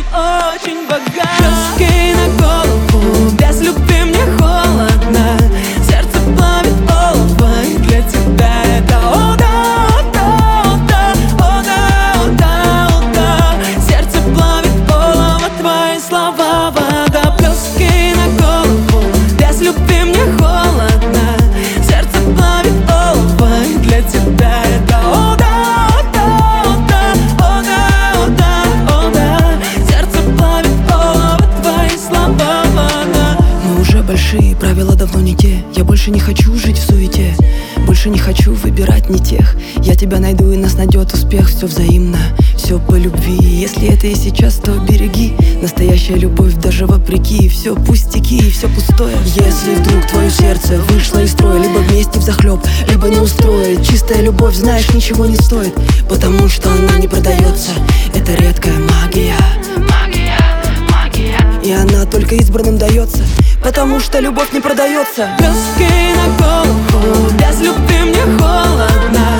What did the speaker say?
очень богат. Блески на голову, без любви мне холодно. Сердце плавит олово, и для тебя это о да, о да, о да, о да, о да, о да. Сердце плавит олово, твои слова вода. Блески на голову, без любви мне холодно. Сердце плавит олово, и для тебя это о да, о да, о да, о да, о да, о да. Сердце плавит олово, твои слова вода. Мы уже большие, правила давно не те. Я больше не хочу жить в суете, больше не хочу выбирать не тех. Я тебя найду, и нас найдет успех. Все взаимно, все по любви. Если это и сейчас, то береги. Настоящая любовь даже вопреки. Все пустяки, все пустое. Если вдруг твое сердце вышло из строя, либо вместе взахлеб, либо не устроит. Чистая любовь, знаешь, ничего не стоит, потому что она не продается. Это редкая магия, магия, магия. И она только избранным дается, потому что любовь не продается. Блески на голову, без любви мне холодно.